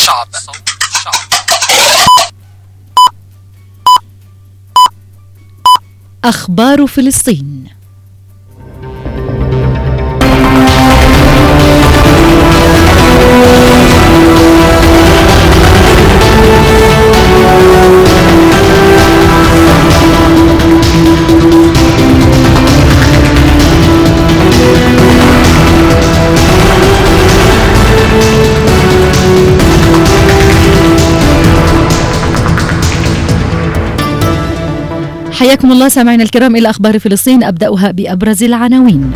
شعب. أخبار فلسطين. حياكم الله سامعينا الكرام إلى أخبار فلسطين، أبدأها بأبرز العناوين.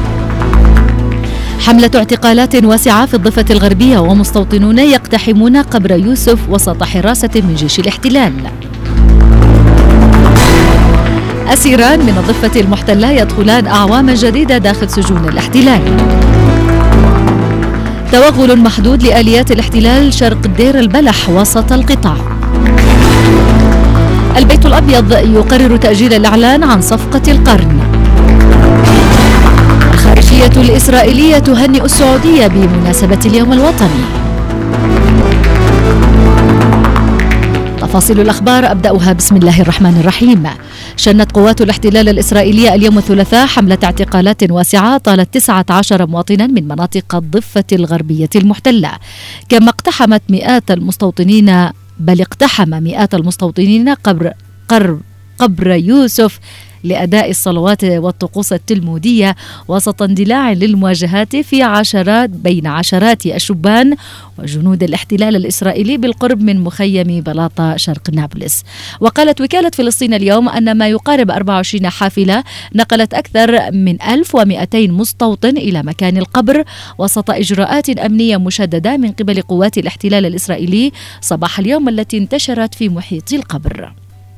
حملة اعتقالات واسعة في الضفة الغربية ومستوطنون يقتحمون قبر يوسف وسط حراسة من جيش الاحتلال. أسيران من الضفة المحتلة يدخلان أعواما جديدة داخل سجون الاحتلال. توغل محدود لآليات الاحتلال شرق دير البلح وسط القطاع. البيت الأبيض يقرر تأجيل الإعلان عن صفقة القرن. الخارجية الإسرائيلية تهنئ السعودية بمناسبة اليوم الوطني. تفاصيل الأخبار أبدأها بسم الله الرحمن الرحيم. شنت قوات الاحتلال الإسرائيلية اليوم الثلاثاء حملة اعتقالات واسعة طالت 19 مواطنا من مناطق الضفة الغربية المحتلة، كما اقتحمت اقتحم مئات المستوطنين قبر يوسف لأداء الصلوات والطقوس التلمودية وسط اندلاع للمواجهات بين عشرات الشبان وجنود الاحتلال الإسرائيلي بالقرب من مخيم بلاطة شرق نابلس. وقالت وكالة فلسطين اليوم أن ما يقارب 24 حافلة نقلت أكثر من 1200 مستوطن إلى مكان القبر وسط إجراءات أمنية مشددة من قبل قوات الاحتلال الإسرائيلي صباح اليوم التي انتشرت في محيط القبر.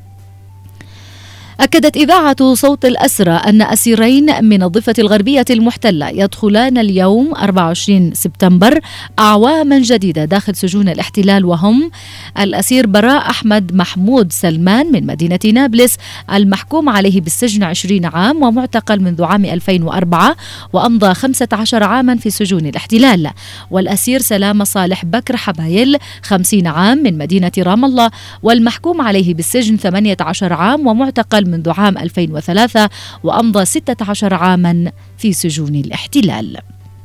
أكدت إذاعة صوت الأسرى أن أسيرين من الضفة الغربية المحتلة يدخلان اليوم 24 سبتمبر أعواما جديدة داخل سجون الاحتلال، وهم الأسير براء أحمد محمود سلمان من مدينة نابلس المحكوم عليه بالسجن 20 عام ومعتقل منذ عام 2004 وأمضى 15 عاما في سجون الاحتلال، والأسير سلام صالح بكر حبايل 50 عام من مدينة رام الله والمحكوم عليه بالسجن 18 عام ومعتقل منذ عام 2003 وأمضى 16 عاما في سجون الاحتلال.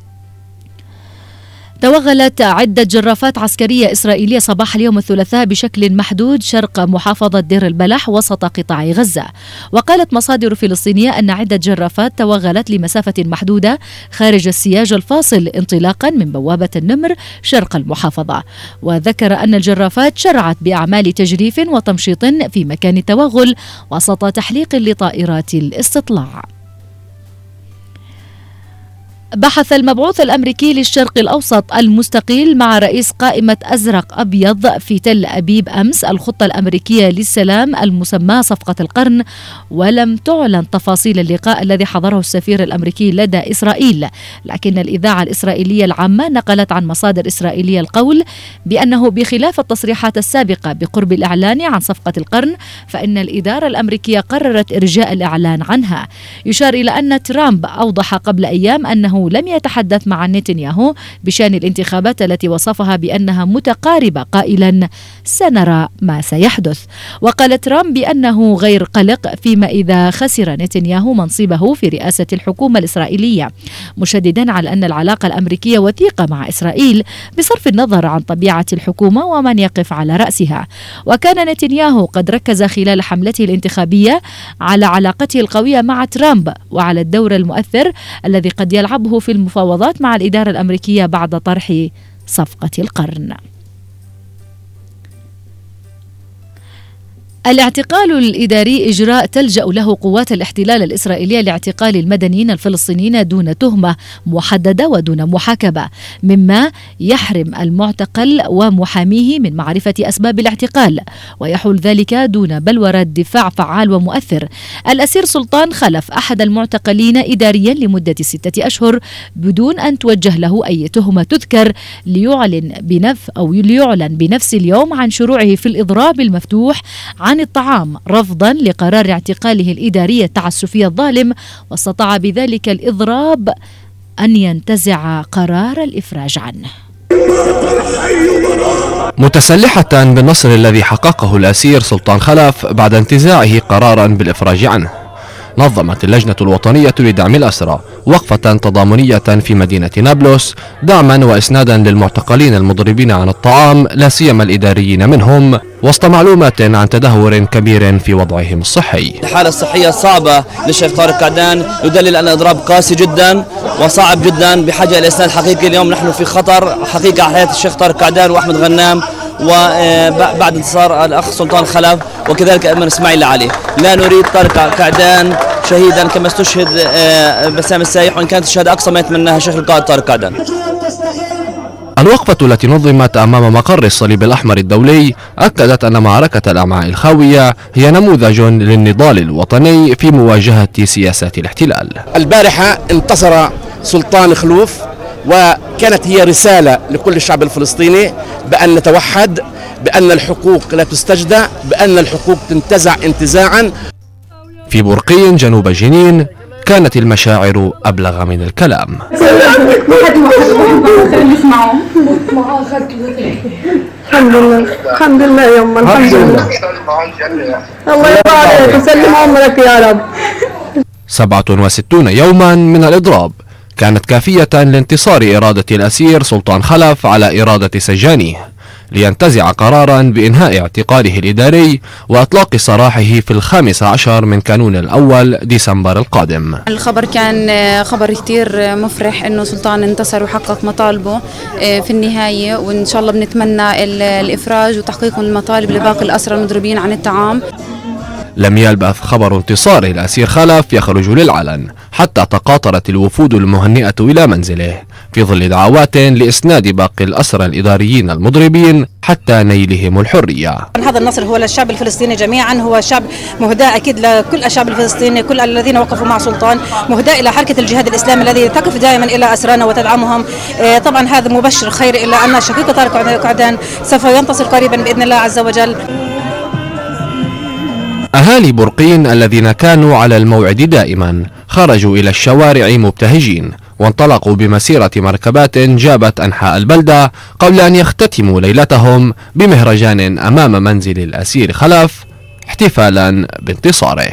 توغلت عدة جرافات عسكرية إسرائيلية صباح اليوم الثلاثاء بشكل محدود شرق محافظة دير البلح وسط قطاع غزة. وقالت مصادر فلسطينية أن عدة جرافات توغلت لمسافة محدودة خارج السياج الفاصل انطلاقا من بوابة النمر شرق المحافظة. وذكر أن الجرافات شرعت بأعمال تجريف وتمشيط في مكان التوغل وسط تحليق لطائرات الاستطلاع. بحث المبعوث الأمريكي للشرق الأوسط المستقيل مع رئيس قائمة أزرق أبيض في تل أبيب أمس الخطة الأمريكية للسلام المسمى صفقة القرن، ولم تعلن تفاصيل اللقاء الذي حضره السفير الأمريكي لدى إسرائيل، لكن الإذاعة الإسرائيلية العامة نقلت عن مصادر إسرائيلية القول بأنه بخلاف التصريحات السابقة بقرب الإعلان عن صفقة القرن فإن الإدارة الأمريكية قررت إرجاء الإعلان عنها. يشار إلى أن ترامب أوضح قبل أيام أنه لم يتحدث مع نتنياهو بشأن الانتخابات التي وصفها بأنها متقاربة قائلا سنرى ما سيحدث. وقال ترامب بأنه غير قلق فيما إذا خسر نتنياهو منصبه في رئاسة الحكومة الإسرائيلية، مشددا على أن العلاقة الأمريكية وثيقة مع إسرائيل بصرف النظر عن طبيعة الحكومة ومن يقف على رأسها. وكان نتنياهو قد ركز خلال حملته الانتخابية على علاقته القوية مع ترامب وعلى الدور المؤثر الذي قد يلعبه في المفاوضات مع الإدارة الأمريكية بعد طرح صفقة القرن. الاعتقال الإداري إجراء تلجأ له قوات الاحتلال الإسرائيلية لاعتقال المدنيين الفلسطينيين دون تهمة محددة ودون محاكمة، مما يحرم المعتقل ومحاميه من معرفة أسباب الاعتقال، ويحول ذلك دون بلورة دفاع فعال ومؤثر. الأسير سلطان خلف أحد المعتقلين إداريا لمدة 6 أشهر بدون أن توجه له أي تهمة تذكر، ليعلن بنفس اليوم عن شروعه في الإضراب المفتوح عن الطعام رفضا لقرار اعتقاله الإداري التعسفي الظالم، واستطاع بذلك الإضراب أن ينتزع قرار الإفراج عنه. متسلحة بالنصر الذي حققه الأسير سلطان خلف بعد انتزاعه قرارا بالإفراج عنه، نظمت اللجنة الوطنية لدعم الأسرى وقفة تضامنية في مدينة نابلس دعما وإسنادا للمعتقلين المضربين عن الطعام لا سيما الإداريين منهم، وسط معلومات عن تدهور كبير في وضعهم الصحي. الحالة الصحية الصعبة للشيخ طارق قعدان يدلل أن الإضراب قاسي جدا وصعب جدا بحاجة إلى إسناد حقيقي. اليوم نحن في خطر حقيقة على حياة الشيخ طارق قعدان وأحمد غنام وبعد انتصار الأخ سلطان خلف وكذلك أيمن إسماعيل علي. لا نريد طارق قعدان شهيدا كما استشهد بسام السايح، وإن كانت الشهادة أقصى ما يتمناها الشيخ القائد طارق قعدان. الوقفة التي نظمت أمام مقر الصليب الأحمر الدولي أكدت أن معركة الأمعاء الخاوية هي نموذج للنضال الوطني في مواجهة سياسات الاحتلال. البارحة انتصر سلطان خلوف، وكانت هي رسالة لكل الشعب الفلسطيني بأن نتوحد، بأن الحقوق لا تستجدى، بأن الحقوق تنتزع انتزاعا. في برقين جنوب جنين كانت المشاعر أبلغ من الكلام. الحمد لله الحمد لله يا أم، الحمد لله. الله يرضى عليك وسلم عمرك يا رب. 67 يوما من الإضراب كانت كافية لانتصار إرادة الأسير سلطان خلف على إرادة سجانيه، لينتزع قرارا بإنهاء اعتقاله الإداري وإطلاق سراحه في 15 من كانون الأول ديسمبر القادم. الخبر كان خبر كتير مفرح إنه سلطان انتصر وحقق مطالبه في النهاية، وإن شاء الله بنتمنى الإفراج وتحقيق المطالب لباقي الأسرى المضربين عن الطعام. لم يلبث خبر انتصار الأسير خلف يخرج للعلن حتى تقاطرت الوفود المهنئة إلى منزله في ظل دعوات لإسناد باقي الأسرى الإداريين المضربين حتى نيلهم الحرية. هذا النصر هو للشعب الفلسطيني جميعا، هو شعب مهداء أكيد لكل الشعب الفلسطيني، كل الذين وقفوا مع سلطان، مهداء إلى حركة الجهاد الإسلامي الذي تقف دائما إلى أسرانا وتدعمهم. طبعا هذا مبشر خير، إلا أن شقيق طارق قعدان سوف ينتصر قريبا بإذن الله عز وجل. أهالي برقين الذين كانوا على الموعد دائما خرجوا إلى الشوارع مبتهجين وانطلقوا بمسيرة مركبات جابت أنحاء البلدة قبل أن يختتموا ليلتهم بمهرجان أمام منزل الأسير خلف احتفالا بانتصاره.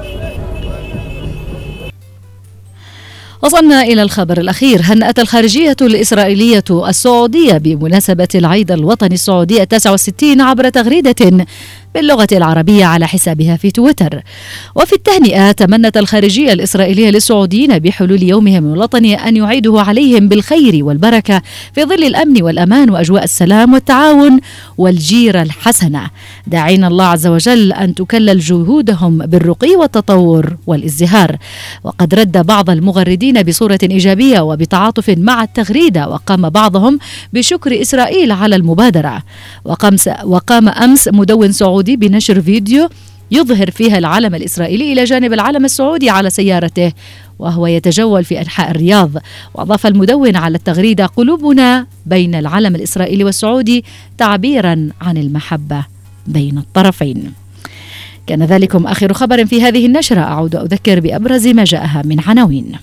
وصلنا إلى الخبر الأخير. هنأت الخارجية الإسرائيلية السعودية بمناسبة العيد الوطني السعودي 69 عبر تغريدة باللغة العربية على حسابها في تويتر. وفي التهنئة تمنت الخارجية الإسرائيلية للسعوديين بحلول يومهم الوطني أن يعيده عليهم بالخير والبركة في ظل الأمن والأمان وأجواء السلام والتعاون والجيرة الحسنة، داعين الله عز وجل أن تكلل جهودهم بالرقي والتطور والازدهار. وقد رد بعض المغردين بصورة إيجابية وبتعاطف مع التغريدة، وقام بعضهم بشكر إسرائيل على المبادرة. وقام أمس مدون سعودي بنشر فيديو يظهر فيها العلم الإسرائيلي إلى جانب العلم السعودي على سيارته وهو يتجول في أنحاء الرياض. وأضاف المدون على التغريدة: قلوبنا بين العلم الإسرائيلي والسعودي تعبيرا عن المحبة بين الطرفين. كان ذلكم آخر خبر في هذه النشرة. أعود أذكر بأبرز ما جاءها من عناوين.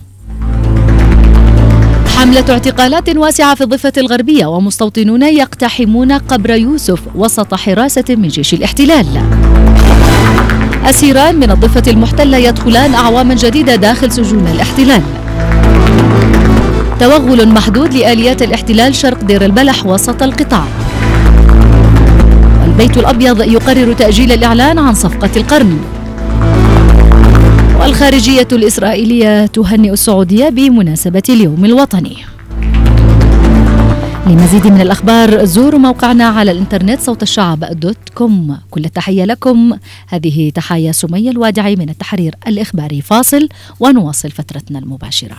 حملة اعتقالات واسعة في الضفة الغربية ومستوطنون يقتحمون قبر يوسف وسط حراسة من جيش الاحتلال. أسيران من الضفة المحتلة يدخلان أعواما جديدة داخل سجون الاحتلال. توغل محدود لآليات الاحتلال شرق دير البلح وسط القطاع. البيت الأبيض يقرر تأجيل الإعلان عن صفقة القرن. والخارجية الإسرائيلية تهنئ السعودية بمناسبة اليوم الوطني. لمزيد من الأخبار زوروا موقعنا على الإنترنت صوتالشعب.com. كل التحية لكم. هذه تحايا سمية الوادعي من التحرير الإخباري. فاصل ونواصل فترتنا المباشرة.